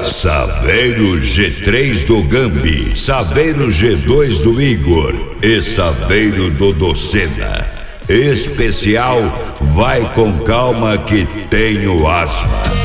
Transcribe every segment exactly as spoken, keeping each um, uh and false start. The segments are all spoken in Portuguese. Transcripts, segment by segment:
Saveiro G três do Gambi, Saveiro G dois do Igor e Saveiro do Docena. Especial Vai com Calma que Tenho Asma.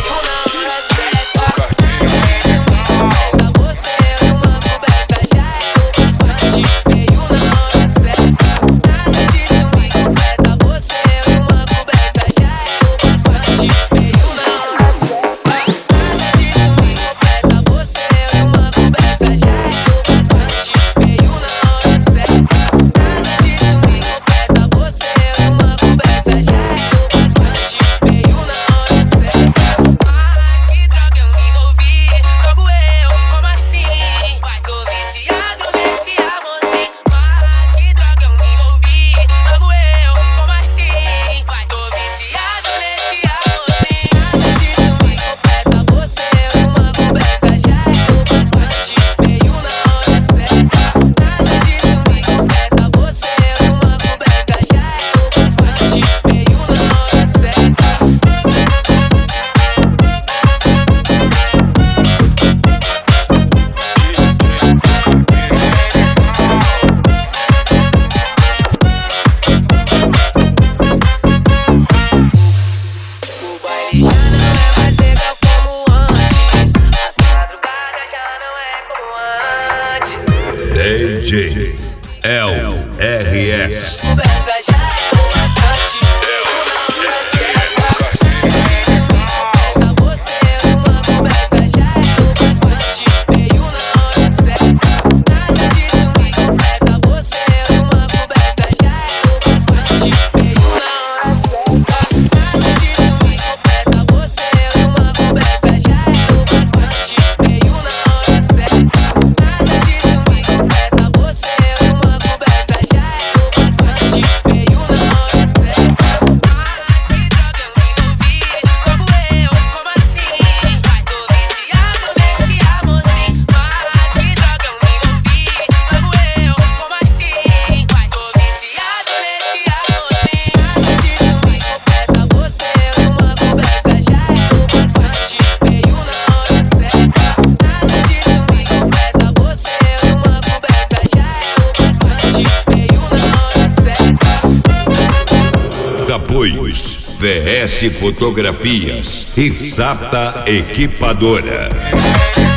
D J L R S. Apoios V S Fotografias e Sata Equipadora.